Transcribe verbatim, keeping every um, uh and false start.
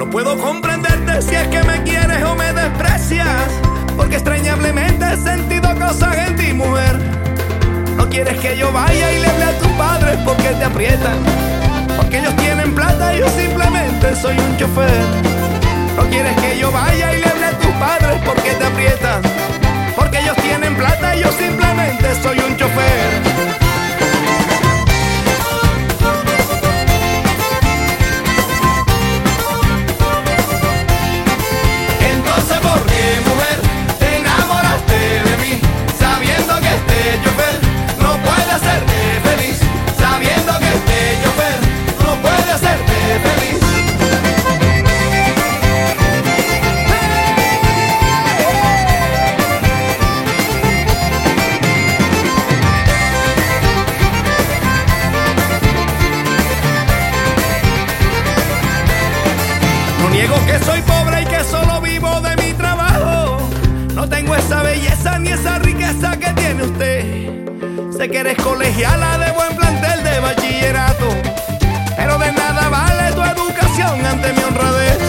No puedo comprenderte si es que me quieres o me desprecias, porque extrañablemente he sentido cosas en ti, mujer. No quieres que yo vaya y le hable a tus padres porque te aprietan, porque ellos tienen plata y yo simplemente soy un chofer. No quieres que yo vaya y le hable a tus padres porque te aprietan, porque ellos tienen plata y yo simplemente soy un chofer. Que soy pobre y que solo vivo de mi trabajo. No tengo esa belleza ni esa riqueza que tiene usted. Sé que eres colegiala de buen plantel de bachillerato, pero de nada vale tu educación ante mi honradez.